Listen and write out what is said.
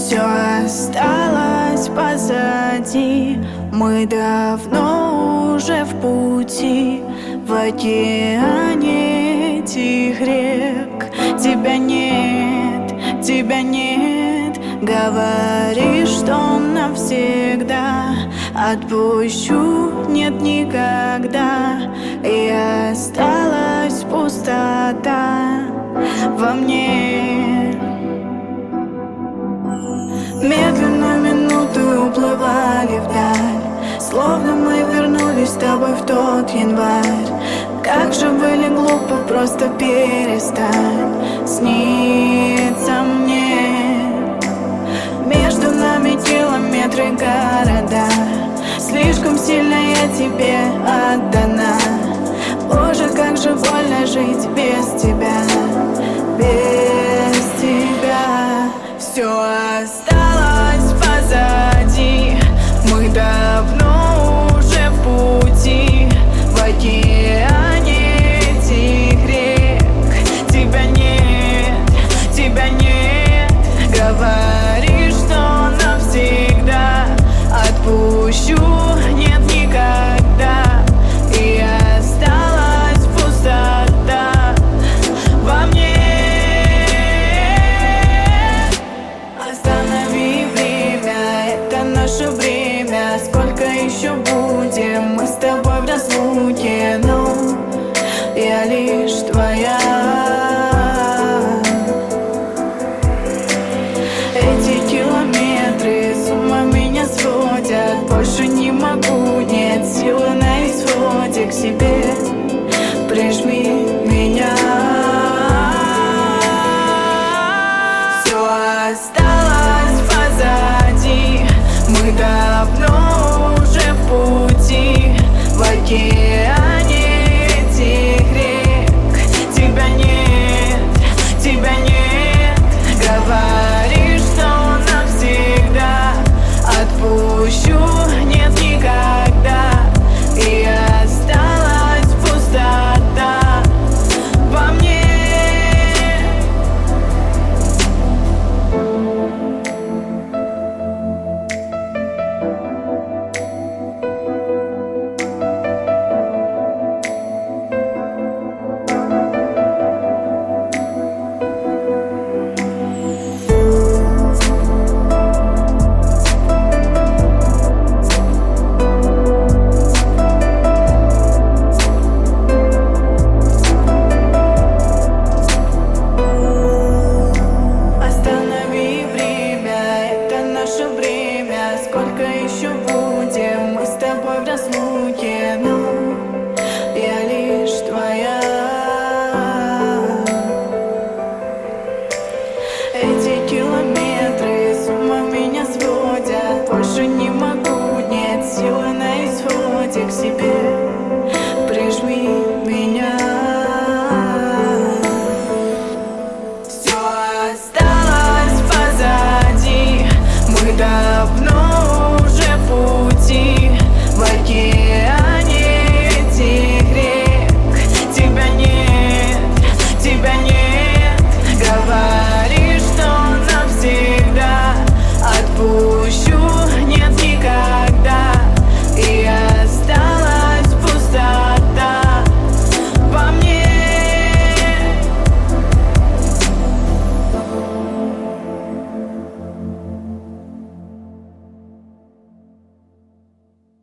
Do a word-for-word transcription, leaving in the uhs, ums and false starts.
Все осталось позади, мы давно уже в пути, в океане этих рек. Тебя нет, тебя нет, говоришь, что навсегда. Отпущу, нет никогда, и осталась пустота во мне. Медленно минуты уплывали вдаль, словно мы вернулись с тобой в тот январь. Как же были глупо, просто перестань сниться мне. Между нами километры города, слишком сильно я тебе отдана. Боже, как же больно жить без тебя, без тебя. Все осталось позади, мы давно уже в пути, в океане этих рек. Тебя нет, тебя нет, говоришь, что навсегда. Отпущу, нет никогда, и осталась пустота во мне. Останови время, это наше время. Сколько еще будем мы с тобой в разлуке? Но я лишь твоя. Эти километры с ума меня сводят. Больше не могу, нет силы на исходе. К себе прижми меня. Все осталось позади, мы давно уже в пути, в океане